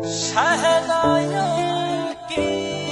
शहनाइयों की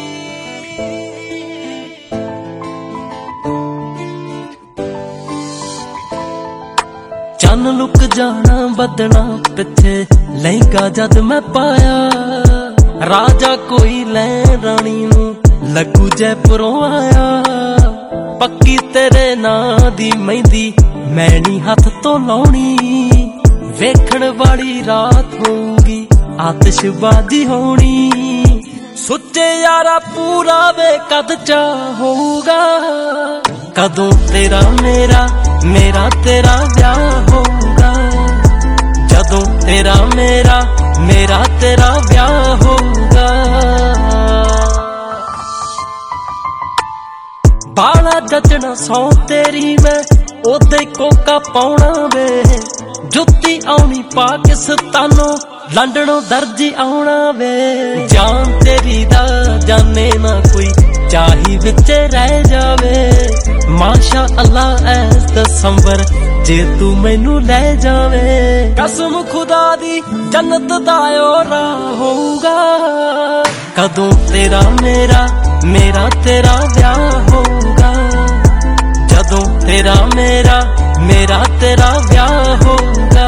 चन लुक जाना बदना पिछे लहंगा जद मैं पाया राजा कोई लै रानी नू लगू जयपुरों आया पक्की तेरे नां दी मेहंदी मैनी हथ तो लाउणी वेखण वाली रात होगी आतिशबाजी होनी सुच्चे यारा पूरा वे कद चा होगा कदों तेरा मेरा मेरा तेरा ब्याह होगा जदों तेरा मेरा मेरा तेरा ब्याह होगा बाला जचना सौ तेरी मैं ओदे कोका पाउणा वे जुत्ती आउनी पाकिस्तानों लंडनों दर्जी आउणा वे जान तेरी दा जाने ना कोई चाही विचे रह जावे माशा अल्लाह ऐस दसंबर जे तू मैनू ले जावे कसम खुदा दी जन्नत दा ओरा होगा कदों तेरा मेरा मेरा तेरा ब्याह होगा जदों तेरा मेरा मेरा तेरा ब्याह होगा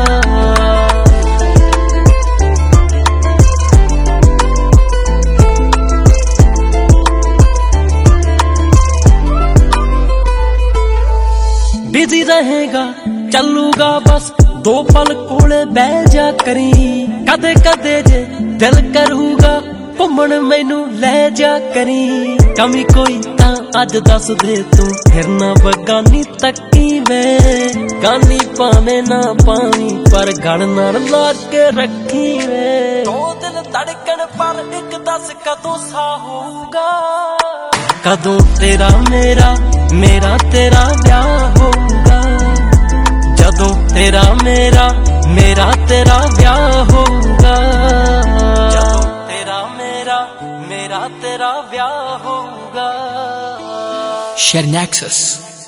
बिजी रहेगा चलूगा बस दो पल कोले बह जा करी कदे कदे जे दिल करूगा घूमन मैनू ले जा करी कमी कोई तां अज दस दे तू फिर ना बगानी तकी वे गानी पावे ना पावी पर गल नाल ला के रखी वे दो दिल धड़कन पर एक दस कदों सा होगा कदों तेरा मेरा मेरा तेरा ब्याह होगा जदों तेरा मेरा मेरा तेरा ब्याह होगा जदों तेरा मेरा मेरा तेरा ब्याह होगा Share Nexus.